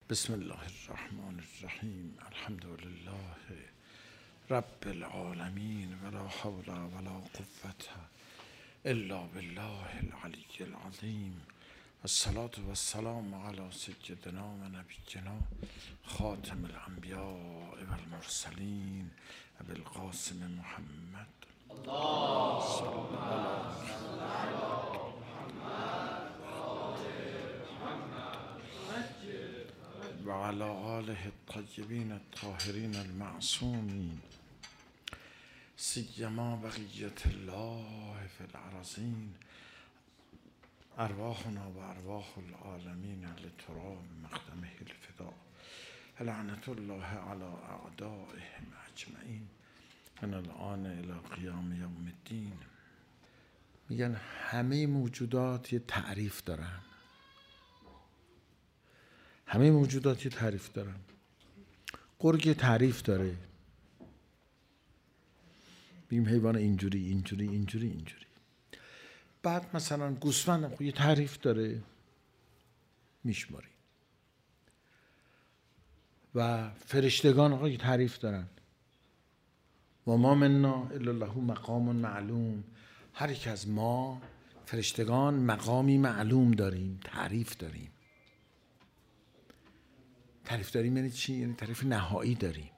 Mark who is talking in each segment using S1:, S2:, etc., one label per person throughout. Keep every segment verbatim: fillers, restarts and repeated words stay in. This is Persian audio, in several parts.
S1: بسم الله الرحمن الرحیم. الحمد لله رب العالمین ولا حول ولا قوة الا بالله العلی العظیم. الصلاة والسلام علی سیدنا و نبینا خاتم الانبیاء والمرسلین ابی القاسم محمد اللهم صل علی و علی آله الطیبین الطاهرین المعصومین سیما بقیة الله فی الارضین ارواحنا و ارواح العالمین لتراب مقدمه الفداء لعنة الله علی اعدائهم اجمعین من الآن الی قیام یوم الدین. میگن همه موجودات یه تعریف دارن، همه موجودات یه تعریف دارن. گرگ تعریف داره، بیم حیوان اینجوری اینجوری اینجوری اینجوری. بعد مثلا گوسفند خب یه تعریف داره، میشماری. و فرشتگان آقا یه تعریف دارن، و ما منا الا له مقام معلوم. هر یک از ما فرشتگان مقامی معلوم داریم، تعریف داریم. تعریف داریم یعنی چی؟ یعنی تعریف نهایی داریم.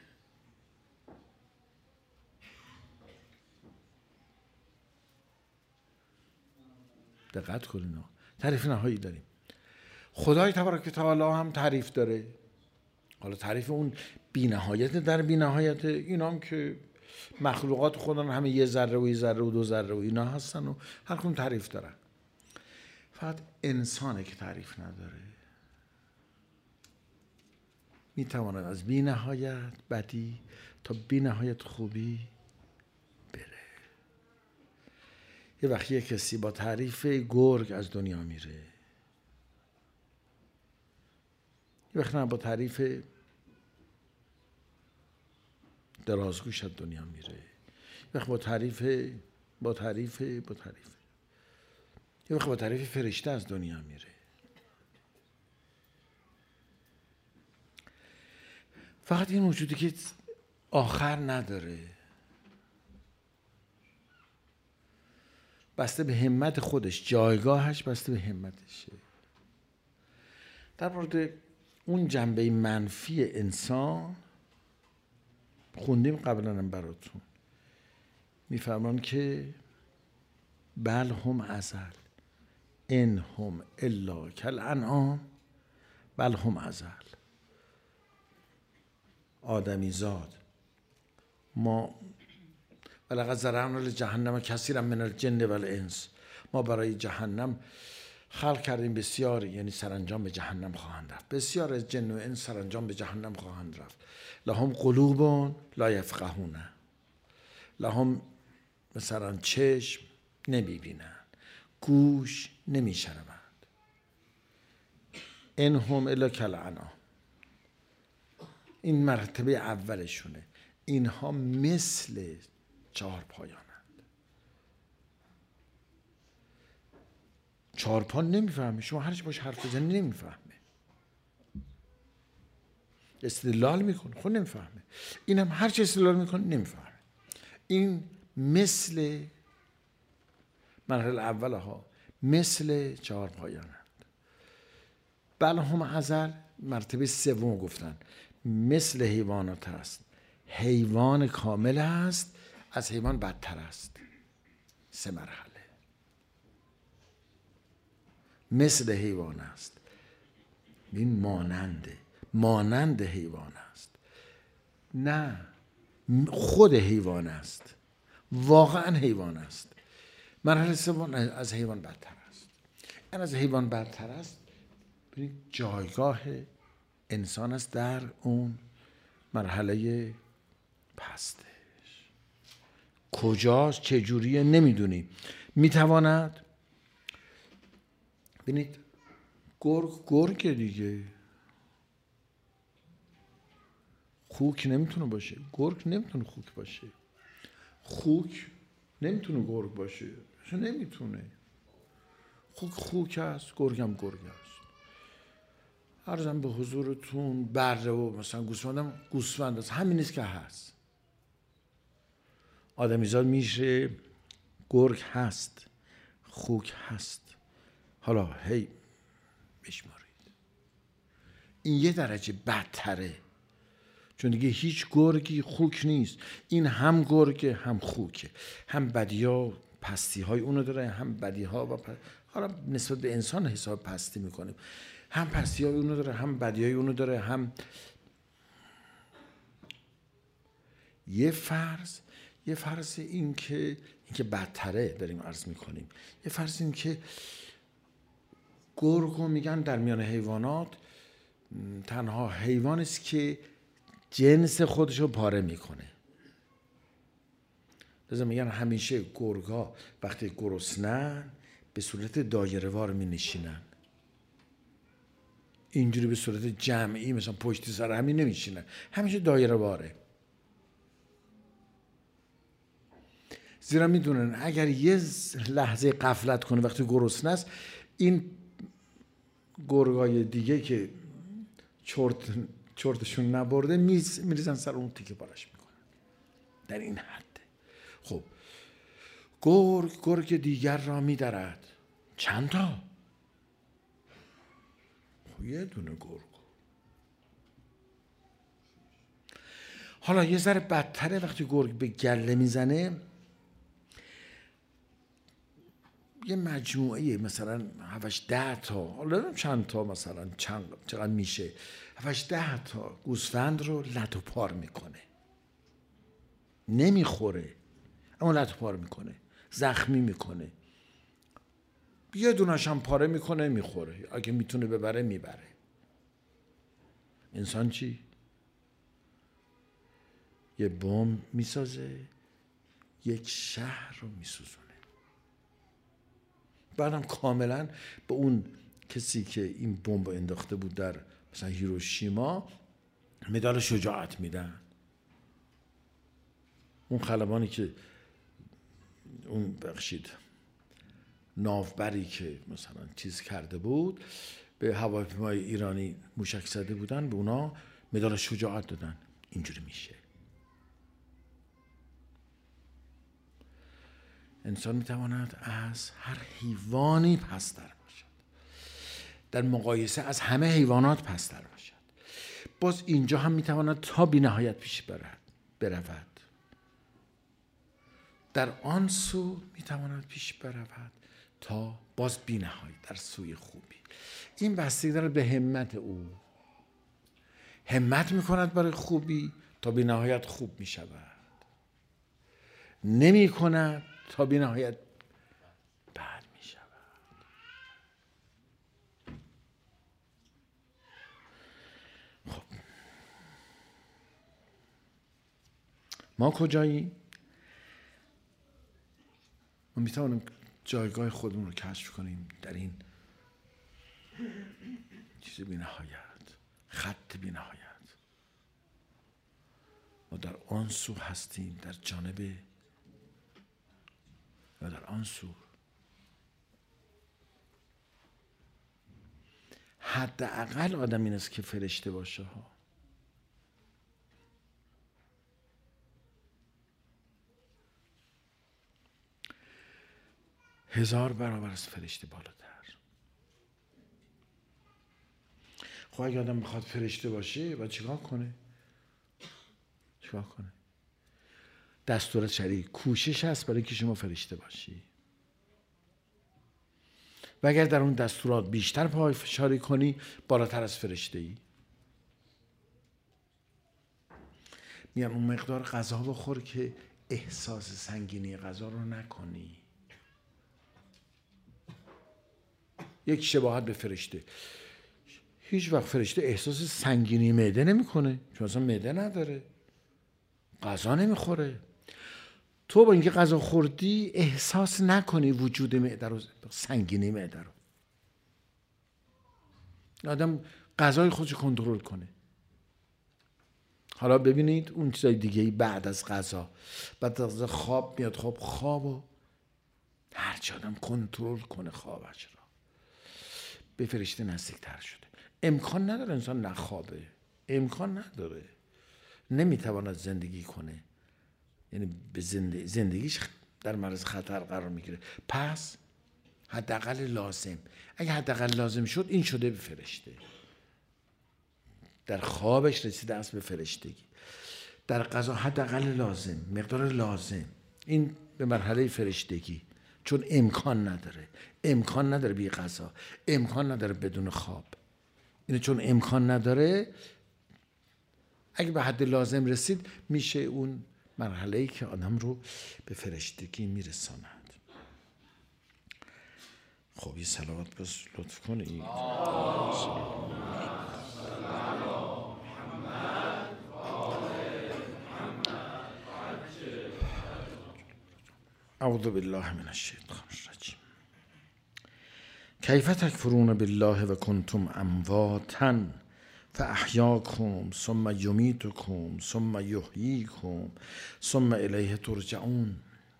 S1: دقت کنین، تعریف نهایی داریم. خدای تبارک و تعالی هم تعریف داره. حالا تعریف اون بی نهایت در بی نهایت. اینا هم که مخلوقات خدا همه یه ذره و یه ذره و دو ذره و اینا هستن و هر کدوم تعریف دارن. فقط انسانه که تعریف نداره. می تواند از بی نهایت بدی تا بی نهایت خوبی بره. یه وقتی یه کسی با تعریف گرگ از دنیا میره، یه وقتی با تعریف درازگوش از دنیا میره، یه وقت با تعریف با تعریف با تعریف یه وقت با تعریف فرشته از دنیا میره. فقط این موجودی که آخر نداره، بسته به همت خودش، جایگاهش بسته به همتشه. در مورد اون جنبه منفی انسان خوندیم قبلا هم براتون، میفرمان که بل هم ازل ان هم الا کالانعام بل هم ازل. آدمی زاد ما ولقد ذرأنا لجهنم کثیرا من الجن والانس. ما برای جهنم خلق کردیم بسیاری، یعنی سرانجام به جهنم خواهند رفت. بسیار از جن و انس سرانجام به جهنم خواهند رفت. لهم قلوب لا یفقهون، لهم مثلا چشم نمیبینند، گوش نمیشنوند. ان هم الا کالانعام. این مرتبه اولشونه. اینها مثل چهار پایانند. چهار پا نمیفهمه، شما هرچی باش حرف بزنی نمیفهمه، استدلال میکنه خود نمیفهمه. این هم هرچی استدلال میکنه نمیفهمه. این مثل مرحله اول ها، مثل چهار پایانند. بل هم ازل مرتبه سوم گفتن مثل حیوانات هست. حیوان کامل هست، از حیوان بدتر است. سه مرحله. مثل حیوان است، این ماننده مانند حیوان است. نه، خود حیوان است، واقعا حیوان است. مرحله سوم از حیوان بدتر است. این از حیوان بدتر است. ببینید جایگاه انسان است در اون مرحله پستش. کجاست چجوریه نمیدونیم. میتواند ببینید گرگ گرگ دیگه، خوک نمیتونه باشه. گرگ نمیتونه خوک باشه. خوک نمیتونه گرگ باشه، نمیتونه. خوک خوک است، گرگ هم گرگ است. عرضم به حضورتون بره و مثلا گوسفندم گوسفند هست، همین نیست که هست. آدمیزاد میشه، گرگ هست، خوک هست. حالا هی بشمارید. این یه درجه بدتره، چون دیگه هیچ گرگی خوک نیست. این هم گرگه هم خوکه، هم بدیها پستی های اونو داره، هم بدی ها و پ... حالا نسبت به انسان حساب پستی میکنیم، هم پستی های اونو داره هم بدی های اونو داره. هم یه فرض یه فرض این که این که بدتره داریم عرض میکنیم. یه فرض این که گرگو میگن در میان حیوانات تنها حیوانی است که جنس خودشو پاره میکنه. لذا میگن همیشه گرگا وقتی گرسنن به صورت دایره وار می نشینن، اینجوری به صورت جمعی مثلا پشت سر همین نمیشینن، همیشه دایره واره. زیرا میدونن اگر یه لحظه غفلت کنه وقتی گرسنه است، این گرگای دیگه که چرت چرتشون نبرده میریزن سر اون تیکه پارش میکنن. در این حد. خب گرگ گرگ دیگر را میدرد. چند تا؟ خب یه دونه گرگ. حالا یه ذره بدتره وقتی گرگ به گله میزنه، یه مجموعه مثلا هفتش ده تا، حالا چند تا مثلا چند چقدر میشه، هفتش ده تا گوسفند رو لت و پار میکنه. نمیخوره اما لت و پار میکنه، زخمی میکنه. یه دونش هم پاره میکنه میخوره، اگه میتونه ببره میبره. انسان چی؟ یه بمب میسازه، یک شهر رو میسوزونه. بعدم کاملا به اون کسی که این بمب انداخته بود در مثلا هیروشیما مدال شجاعت میدن. اون خلبانی که اون بخشید ناوبری که مثلا چیز کرده بود، به هواپیمای ایرانی موشک زده بودن، به اونا مدال شجاعت دادن. اینجوری میشه. انسان میتواند از هر حیوانی پستر باشد، در مقایسه از همه حیوانات پستر باشد. باز اینجا هم میتواند تا بی نهایت پیش برد برود. در آن سو میتواند پیش برود تا باز بی نهایت در سوی خوبی. این بستگی داره به همت او. همت میکند برای خوبی تا بی نهایت خوب میشود، نمی کند تا بی نهایت بد می شود. خب ما کجاییم؟ ما می توانیم جایگاه خودمون رو کشف کنیم در این چیز بی نهایت، خط بی نهایت. ما در آن سو هستیم، در جانب و در آن سو. حداقل آدم این است که فرشته باشه ها. هزار برابر از فرشته بالاتر. خب اگه آدم میخواد فرشته باشه باید چیکار کنه؟ چیکار کنه؟ دستورات شرعی کوشش هست برای که شما فرشته باشی. و اگر در اون دستورات بیشتر پافشاری کنی بالاتر از فرشته ای. میگم اون مقدار غذا بخور که احساس سنگینی غذا رو نکنی. یک شباهت به فرشته. هیچ وقت فرشته احساس سنگینی معده نمیکنه، چون اصلا معده نداره، غذا نمیخوره. تو با اینکه غذا خوردی احساس نکنی وجود معده رو، سنگینی معده رو. آدم غذای خودش کنترل کنه. حالا ببینید اون چیزای دیگه بعد از غذا، بعد از خواب میاد، خواب خوابو هرچی آدم کنترل کنه خوابش را، به فرشته نزدیک‌تر شده. امکان نداره انسان نخوابه، امکان نداره، نمیتواند زندگی کنه، یعنی به زندگی زندگیش در معرض خطر قرار میگیره. پس حداقل لازم، اگه حداقل لازم شد این شده به فرشته، در خوابش رسیده است به فرشتگی. در غذا حداقل لازم، مقدار لازم، این به مرحله فرشتگی، چون امکان نداره، امکان نداره بی غذا، امکان نداره بدون خواب. اینه چون امکان نداره، اگه به حد لازم رسید میشه اون مرحله‌ای که آدم رو به فرشتگی میرساند. خب یه صلوات بس لطف کنید. اعوذ بالله من الشیطان الرجیم. کیف تکفرون بالله و کنتم امواتا فاحیاکم ثم یمیتکم ثم یحییکم ثم الیه ترجعون.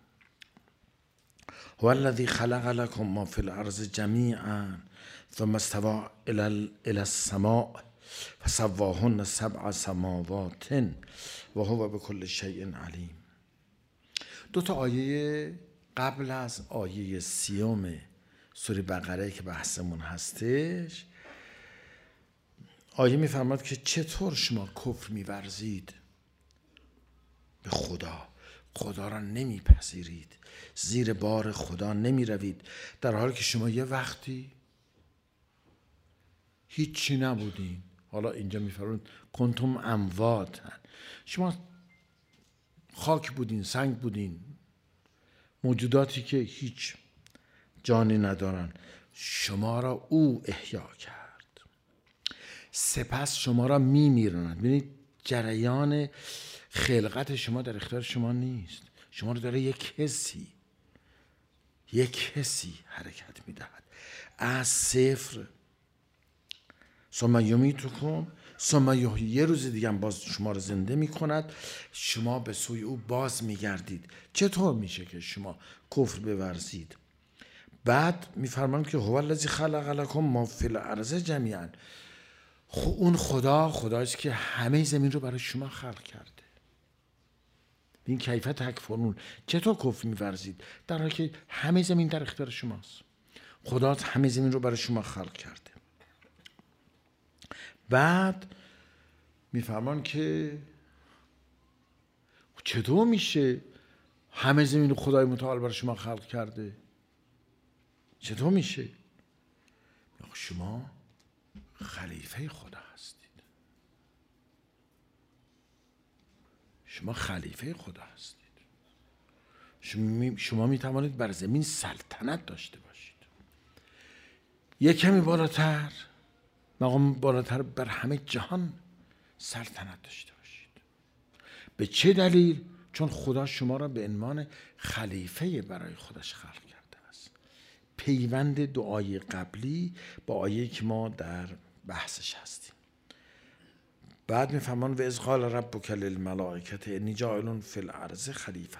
S1: هو الذی خلق لكم ما فی الارض جمیعا ثم استوى الی السماء فسواهن سبع سماوات و هو بكل شیء علیم. دو تا آیه قبل از آیه سیوم سوره بقره که بحثمون هستش، آیه میفرماد که چطور شما کفر میورزید به خدا، خدا را نمیپذیرید، زیر بار خدا نمیروید، در حالی که شما یه وقتی هیچی نبودین. حالا اینجا میفرماد کنتم امواتن، شما خاک بودین، سنگ بودین، موجوداتی که هیچ جانی ندارن. شما را او احیا کرد، سپس شما را میمیراند. ببینید جریان خلقت شما در اختیار شما نیست، شما رو داره یک کسی یک کسی حرکت میدهد از صفر. ثم یمیتکم ثم یحیی، یه روز دیگه هم باز شما رو زنده میکند، شما به سوی او باز میگردید. چطور میشه که شما کفر بورزید؟ بعد میفرمان که هو الذی خلق لکم ما فی الارض جمیعا، اون خدا خدایست که همه زمین رو برای شما خلق کرده. این کیف تکفرون، چطور کفر میورزید در حالی که همه زمین در اختیار شماست؟ خدا همه زمین رو برای شما خلق کرده. بعد میفرمان که چطور میشه همه زمین رو خدای متعال برای شما خلق کرده؟ چطور میشه؟ شما خلیفه خدا هستید، شما خلیفه خدا هستید، شما, شما میتوانید بر زمین سلطنت داشته باشید. یک کمی بالاتر، مقام بالاتر، بر همه جهان سلطنت داشته باشید. به چه دلیل؟ چون خدا شما را به عنوان خلیفه برای خودش خلق کرده است. پیوند دعای قبلی با آیه که ما در بحثش هستیم. بعد میفهمان و اذ قال ربک للملائکة انی جاعل فی الارض خلیفة.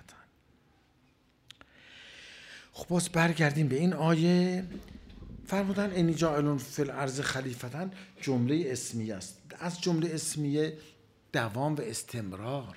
S1: خب باز برگردیم به این آیه. فرمودن انی جاعل فی الارض خلیفة جمله اسمیه است. از جمله اسمیه دوام و استمرار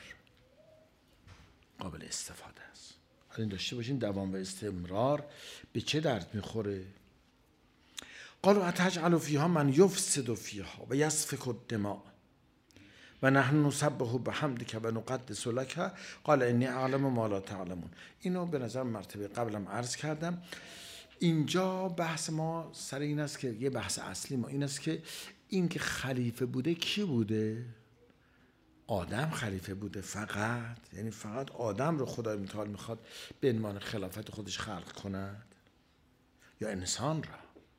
S1: قابل استفاده است. حالا این داشته باشین دوام و استمرار به چه درد میخوره؟ قالوا اتجعل فیها من یفسد فیها و یسفک الدماء و نحن نسبح بحمدک و نقدس لک قال انی اعلم ما لا تعلمون. اینو به نظر مرتبه قبلم عرض کردم. اینجا بحث ما سر این است که یه بحث اصلی ما این است که این که خلیفه بوده کی بوده؟ آدم خلیفه بوده فقط، یعنی فقط آدم رو خدای متعال میخواد به عنوان خلافت خودش خلق کند یا انسان را؟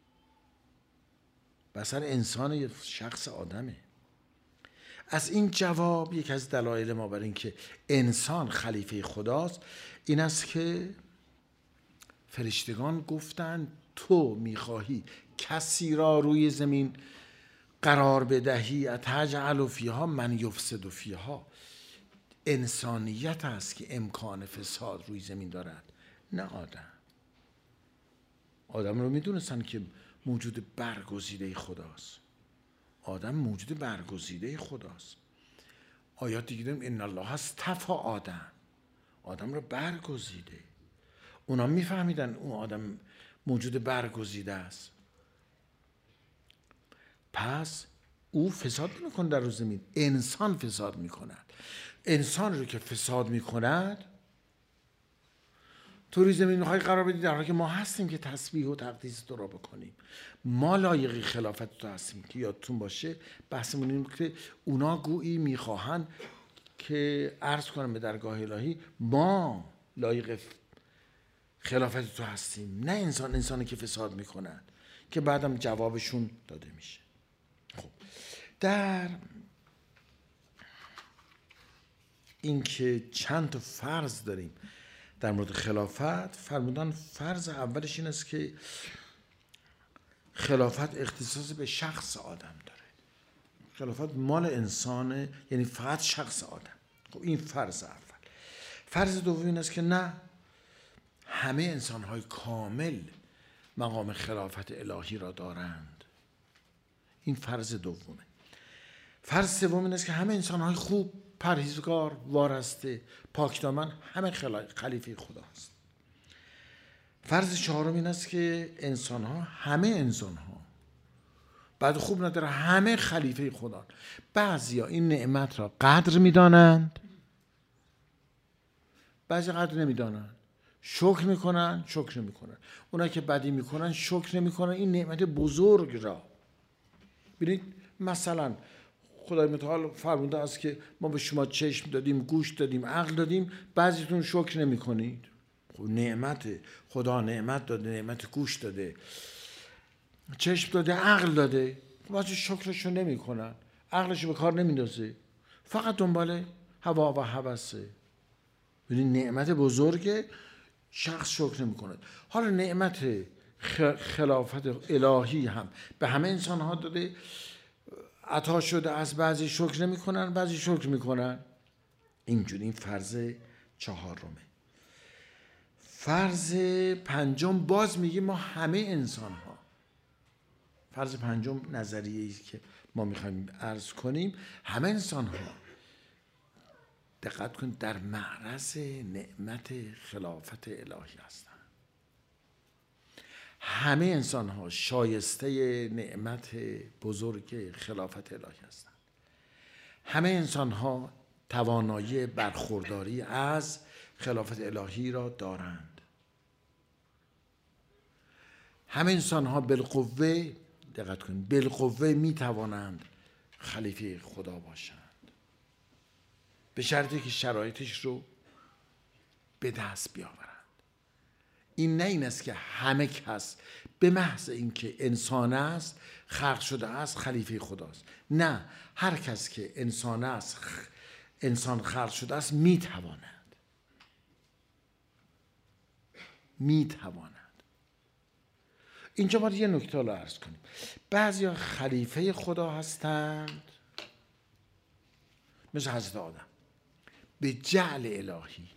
S1: بسر انسان یه شخص آدمه. از این جواب یک از دلایل ما بر این که انسان خلیفه خداست این است که فرشتگان گفتند تو میخواهی کسی را روی زمین قرار بدهی اتجعل فیها من یفسد فیها. انسانیت است که امکان فساد روی زمین دارد، نه آدم. آدم رو میدونستن که موجود برگزیده خداست. آدم موجود برگزیده خداست. آیات دیگه داریم ان الله اصطفی آدم، آدم رو برگزیده. اونا میفهمیدن اون آدم موجود برگزیده است. پس او فساد میکنه در روز زمین، انسان فساد میکند. انسان رو که فساد میکند تو روی زمین میخوای قرار بدی، در حالی که ما هستیم که تسبیح و تقدیس تو را بکنیم. ما لایق خلافت تو هستیم. که یادتون باشه بحثمون این که اونا گویی میخواهن که عرض کنم به درگاه الهی ما لایق خلافت تو هستیم، نه انسان انسانی که فساد میکنن، که بعدم جوابشون داده میشه. خب در این که چند تا فرض داریم در مورد خلافت، فرمودن فرض اولش این است که خلافت اختصاص به شخص آدم داره. خلافت مال انسانه، یعنی فقط شخص آدم. خب این فرض اول. فرض دوم این است که نه، همه انسان‌های کامل مقام خلافت الهی را دارند. این فرض دومه. فرض سوم این است که همه انسان‌های خوب، پرهیزگار، وارسته، پاکدامن همه خلیفه خداست. فرض چهارم این است که انسان‌ها، همه انسان‌ها بعد خوب نداره، همه خلیفه خدا. بعضیا این نعمت را قدر می‌دانند، بعضی قدر نمی‌دانند. شکر میکنن، شکر نمیکنن. اونا که بدی میکنن شکر نمیکنن این نعمت بزرگ را. ببینید مثلا خدای متعال فرموده است که ما به شما چشم دادیم، گوش دادیم، عقل دادیم، بعضیتون شکر نمیکنید. خب نعمت خدا، نعمت داده، نعمت گوش داده، چشم داده، عقل داده، بعضی شکرشو نمیکنن، عقلشو به کار نمیندازه، فقط دنبال هوا و هوسه. ببینید نعمت بزرگه، شخص شکر نمی کند. حالا نعمت خلافت الهی هم به همه انسان ها داده، عطا شده از بعضی شکر نمی کنن، بعضی شکر می کنن. اینجوری این فرض چهارمه. فرض پنجم باز میگه ما همه انسان ها، فرض پنجم نظریه‌ای که ما میخوایم عرض کنیم، همه انسان ها دقت کن در معرض نعمت خلافت الهی هستند. همه انسان ها شایسته نعمت بزرگ خلافت الهی هستند. همه انسان ها توانایی برخورداری از خلافت الهی را دارند. همه انسان ها بالقوه، دقت کن، بالقوه می توانند خلیفه خدا باشند، به شرطی که شرایطش رو به دست بیاورند. این نه این است که همه کس به محض اینکه انسان است، خلق شده است، خلیفه خداست. نه، هر کس که انسان است، انسان خلق شده است، میتواند میتواند اینجا باید یه نکته رو عرض کنیم. بعضیا خلیفه خدا هستند، مثل حضرت آدم، به جعل الهی.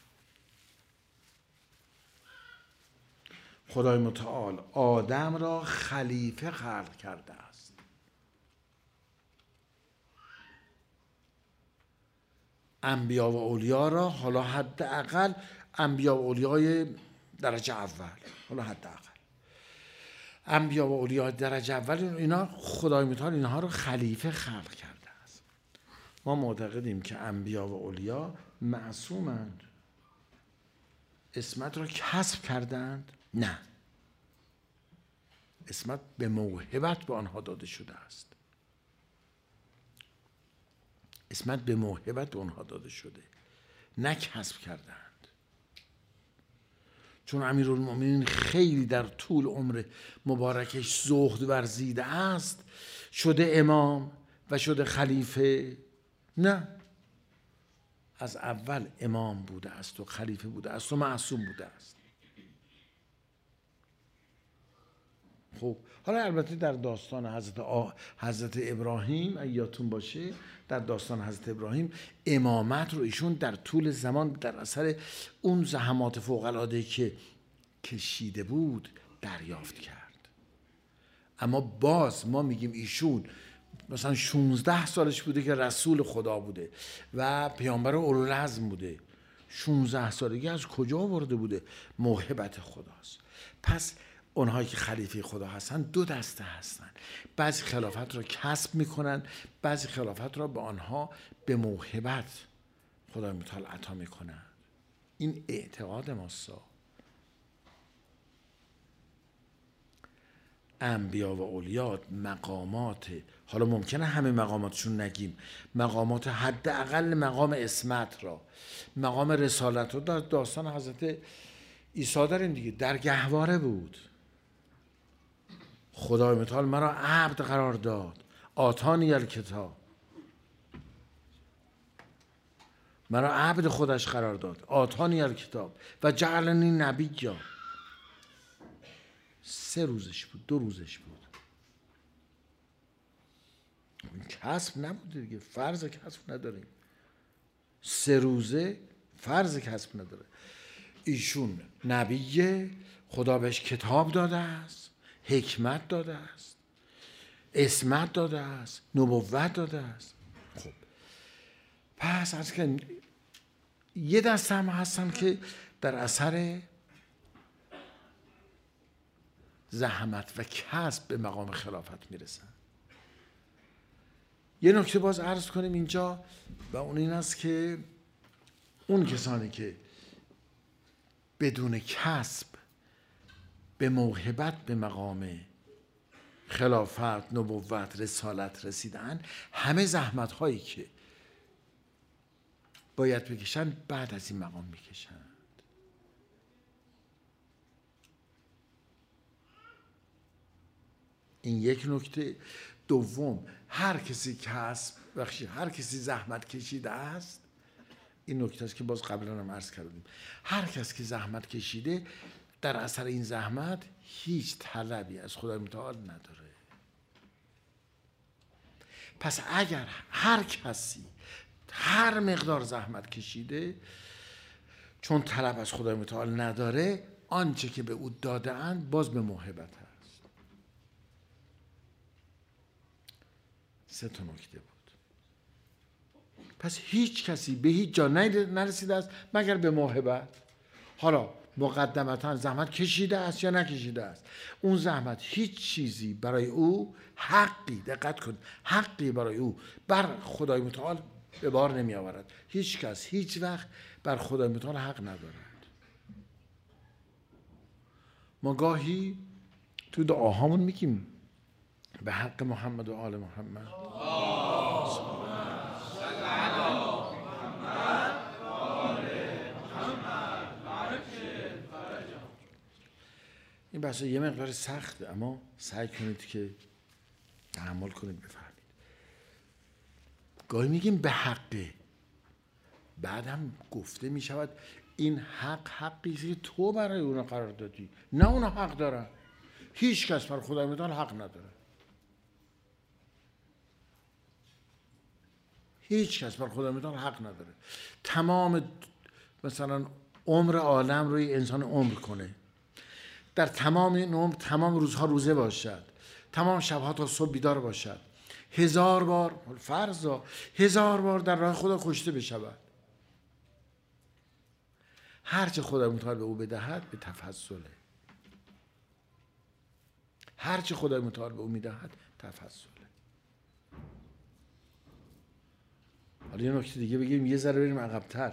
S1: خدای متعال آدم را خلیفه خلق کرده است. انبیا و اولیا را، حالا حداقل انبیا و اولیای درجه اول، حالا حداقل انبیا و اولیای درجه اول، اینا خدای متعال اینها رو خلیفه خلق کرده است. ما معتقدیم که انبیا و اولیا معصومند. عصمت را کسب کردند؟ نه، عصمت به موهبت به آنها داده شده است. عصمت به موهبت به آنها داده شده، نه کسب کردند. چون امیرالمؤمنین خیلی در طول عمر مبارکش زهد ورزیده است، شده امام و شده خلیفه؟ نه، از اول امام بوده است و خلیفه بوده است و معصوم بوده است. خب حالا البته در داستان حضرت, آ... حضرت ابراهیم ایاتون باشه، در داستان حضرت ابراهیم امامت رو ایشون در طول زمان در اثر اون زحمات فوق‌العاده‌ای که کشیده بود دریافت کرد. اما باز ما میگیم ایشون مثلا شونزده سالش بوده که رسول خدا بوده و پیامبر اولوالعزم بوده. شونزده سالگی از کجا آورده بوده؟ موهبت خداست. پس اونهایی که خلیفه خدا هستن دو دسته هستن، بعضی خلافت را کسب میکنن، بعضی خلافت را به آنها به موهبت خدای متعال عطا میکنن. این اعتقاد ماست. انبیا و اولیات مقامات، حالا ممکنه همه مقاماتشون نگیم، مقامات حداقل مقام اسمت را، مقام رسالت رو در داستان حضرت عیسی داریم دیگه. در گهواره بود، خدای متعال مرا عبد قرار داد، آتانی الکتاب، مرا عبد خودش قرار داد، آتانی الکتاب و جعلنی نبیا. سه روزش بود، دو روزش بود، کسب نبوده دیگه، فرض کسب نداریم. سه روزه فرض کسب نداره. ایشون نبیه، خدا بهش کتاب داده است، حکمت داده است، اسمت داده است، نبوت داده است. خب پس از که یه دسته هم هستن که در اثر زحمت و کسب به مقام خلافت میرسن. یه نکته باز عرض کنیم اینجا و اون این است که اون کسانی که بدون کسب به موهبت به مقام خلافت، نبوت، رسالت رسیدن، همه زحمت هایی که باید بکشن بعد از این مقام میکشن. این یک نکته. دوم، هر کسی کسب بخشی هر کسی زحمت کشیده است، این نکته است که باز قبلا هم عرض کردیم، هر کس که زحمت کشیده در اثر این زحمت هیچ طلبی از خدای متعال نداره. پس اگر هر کسی هر مقدار زحمت کشیده، چون طلب از خدای متعال نداره، آنچه که به او داده اند باز به موهبت هست. سه تا نکته بود. پس هیچ کسی به هیچ جا نرسیده است مگر به موهبت. حالا مقدمتا زحمت کشیده است یا نکشیده است، اون زحمت هیچ چیزی برای او حقی، دقت کن، حقی برای او بر خدای متعال به بار نمی آورد. هیچ کس هیچ وقت بر خدای متعال حق ندارد. ما گاهی تو دعاهامون میگیم به حق محمد و آل محمد، این بحث یه مقدار سخته، اما سعی کنید که تحمل کنید بفهمید. گاهی میگیم به حقه، بعد هم گفته میشود این حق حقی که تو برای اونا قرار دادی، نه اونا حق دارن. هیچ کس بر خدای متعال حق نداره. هیچ کس بر خدای متعال حق نداره. تمام مثلا عمر عالم روی انسان عمر کنه، در تمام این عمر تمام روزها روزه باشد، تمام شبها تا صبح بیدار باشد، هزار بار فرضا هزار بار در راه خدا کشته بشود، هرچه خدا متعال به او بدهد به تفضله، هرچه خدا متعال به او میدهد تفضله. حالا یه نکته دیگه بگیم، یه ذره بریم عقب‌تر.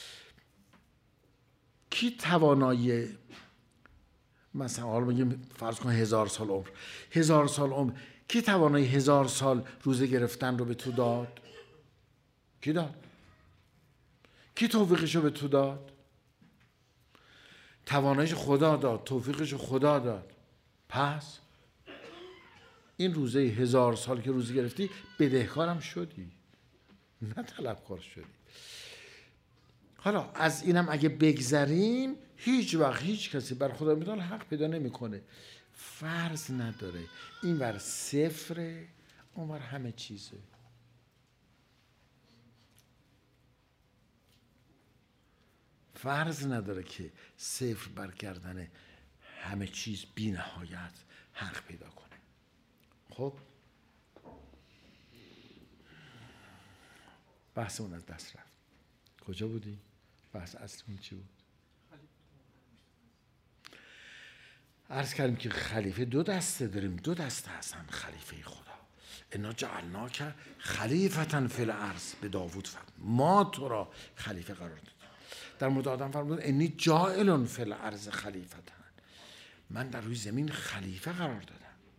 S1: کی توانایی مثلا حالا بگیم فرض کن هزار سال عمر، هزار سال عمر، کی توانایی هزار سال روزه گرفتن رو به تو داد؟ کی داد؟ کی توفیقش رو به تو داد؟ تواناییش خدا داد، توفیقش خدا داد. پس این روزه هزار سال که روزه گرفتی بدهکارم شدی، نه طلبکار شدی. حالا از اینم اگه بگذریم، هیچ وقت هیچ کسی بر خدا متعال حق پیدا نمیکنه. فرض نداره، این ور صفره، اون ور همه چیزه. فرض نداره که صفر برگردن همه چیز بی نهایت حق پیدا کنه. خب بحثمون از دست رفت. کجا بودی؟ بحث اصلیمون چی بود؟ عرض کردیم که خلیفه دو دسته داریم، دو دسته هستن خلیفه خدا. انا جعلناک خلیفة فی الارض به داوود فرمود ما تو را خلیفه قرار دادیم. در مورد آدم فرمود انی جاعل فی الارض خلیفة، من در روی زمین خلیفه قرار دادم.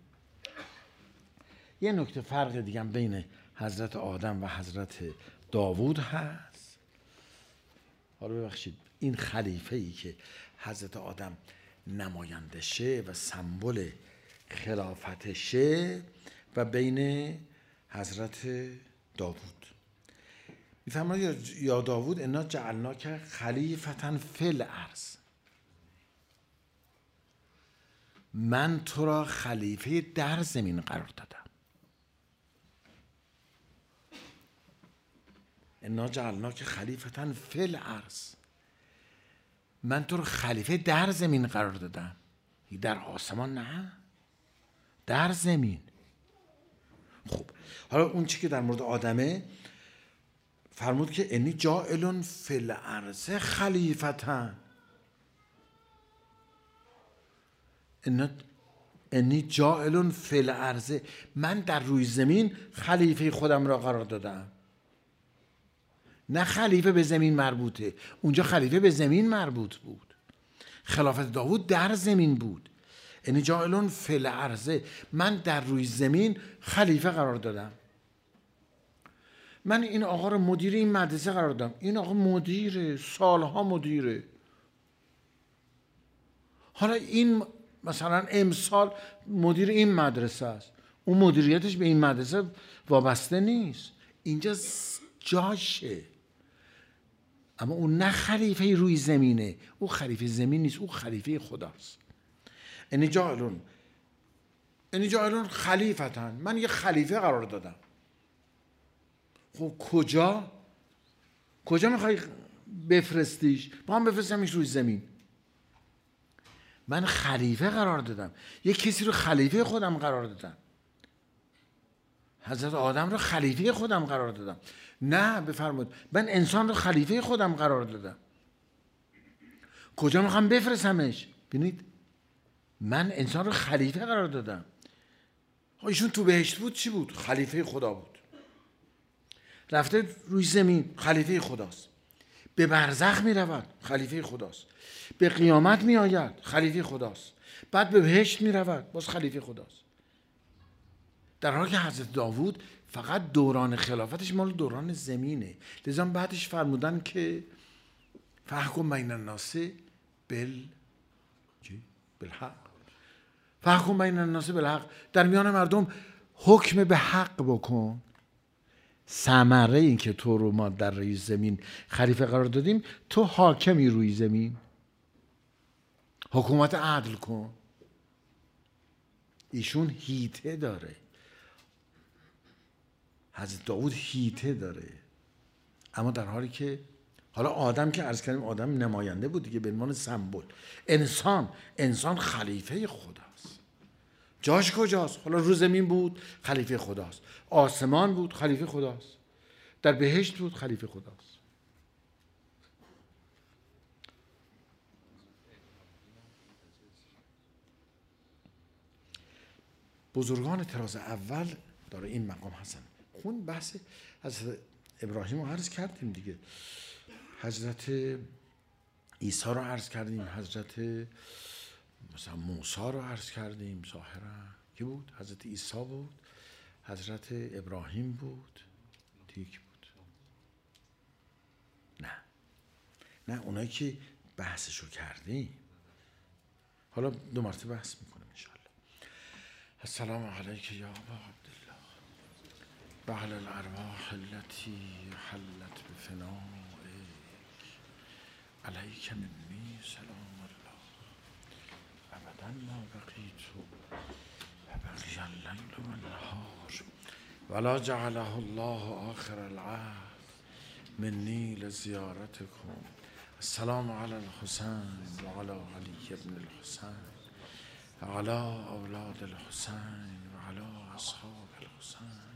S1: یه نکته فرق دیگه بین حضرت آدم و حضرت داوود هست. حالا ببخشید این خلیفه ای که حضرت آدم نمایندشه و سمبل خلافتشه و بین حضرت داوود میفرماید یا داوود انا جعلناک خلیفة فی الارض، من تو را خلیفه در زمین قرار دادم. انا جعلناک خلیفة فی الارض، من تو رو خلیفه در زمین قرار دادم. در آسمان نه، در زمین. خب حالا اون چی که در مورد آدمه فرمود که انی جاعل فی الارض خلیفة، انی جاعل فی الارض، من در روی زمین خلیفه خودم را قرار دادم. نه خلیفه به زمین مربوطه، اونجا خلیفه به زمین مربوط بود. خلافت داوود در زمین بود. انی جاعل فی الارض، من در روی زمین خلیفه قرار دادم. من این آقا رو مدیر این مدرسه قرار دادم. این آقا مدیره، سالها مدیره. حالا این مثلا امسال مدیر این مدرسه است، اون مدیریتش به این مدرسه وابسته نیست، اینجا جاشه. اما اون نه خلیفه روی زمینه، او خلیفه زمین نیست، او خلیفه خداست. انی جاعلون انی جاعلون خلیفتن، من یه خلیفه قرار دادم. خب کجا؟ کجا میخوای بفرستیش؟ با هم بفرستمش روی زمین. من خلیفه قرار دادم، یه کسی رو خلیفه خودم قرار دادم. حضرت آدم رو خلیفه خودم قرار دادم. نه بفرمود من انسان رو خلیفه خودم قرار دادم. کجا میخوام بفرستمش؟ ببینید من انسان رو خلیفه قرار دادم. ایشون تو بهشت بود چی بود؟ خلیفه خدا بود. رفته روی زمین خلیفه خداست. به برزخ می رود خلیفه خداست. به قیامت می آید خلیفه خداست. بعد به بهشت می رود باز خلیفه خداست. در حالی که حضرت داوود فقط دوران خلافتش مال دوران زمینه. لذا بعدش فرمودن که فحکم بین الناس بال چی؟ بالحق. فحکم بین الناس بالحق، در میان مردم حکم به حق بکن. ثمره این که تو رو ما در روی زمین خلیفه قرار دادیم، تو حاکمی روی زمین، حکومت عدل کن. ایشون هیته داره، حضرت داوود هیته داره. اما در حالی که حالا آدم که عرض کردیم آدم نماینده بود دیگه، به عنوان سمبل. انسان انسان خلیفه خداست. جاش کجاست؟ حالا رو زمین بود خلیفه خداست، آسمان بود خلیفه خداست، در بهشت بود خلیفه خداست. بزرگان طراز اول داره این مقام هستن. خون بحث حضرت ابراهیم رو عرض کردیم دیگه، حضرت عیسی رو عرض کردیم، حضرت مثلا موسی رو عرض کردیم. ظاهرا کی بود؟ حضرت عیسی بود، حضرت ابراهیم بود، دیگه بود؟ نه نه اونایی که بحثشو کردیم. حالا دو مرتبه بحث میکنیم انشاءالله. السلام علیک یا ابا عبدالله و علی الارواح التي حلت بفنائک، علیک منی سلام الله ابدا ما بقیت و بقی اللیل و النهار ولا جعله الله آخر العهد منی لزیارتکم. السلام علی الحسین و علی علی ابن الحسین و علی اولاد الحسین و علی اصحاب الحسین.